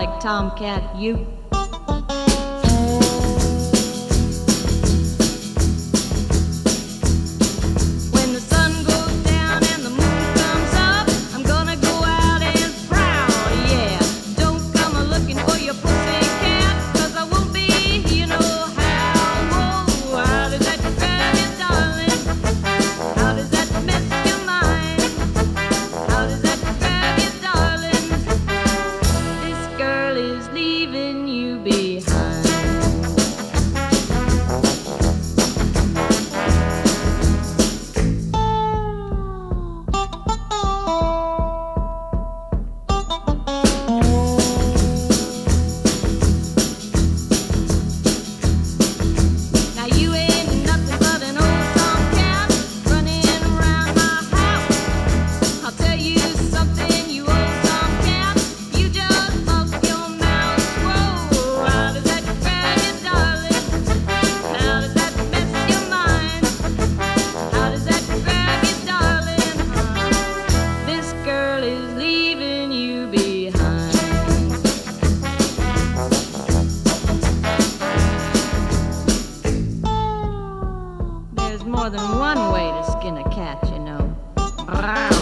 like Tomcat, you. When the sun goes down and the moon comes up, I'm gonna go out and prowl, yeah. Don't come a-looking for your pussycat, 'cause I won't be, you know how. Whoa, how does that grab you, darling? How does that mess your mind? How does that grab you, darling? This girl is leaving you behind. Now you ain't nothing but an old tomcat running around my house. I'll tell you something, you old tomcat, you just lost your mouse. Whoa, how does that grab you, darling? How does that mess your mind? How does that grab you, darling? This girl is leaving you behind. There's more than one way to skin a cat, you know.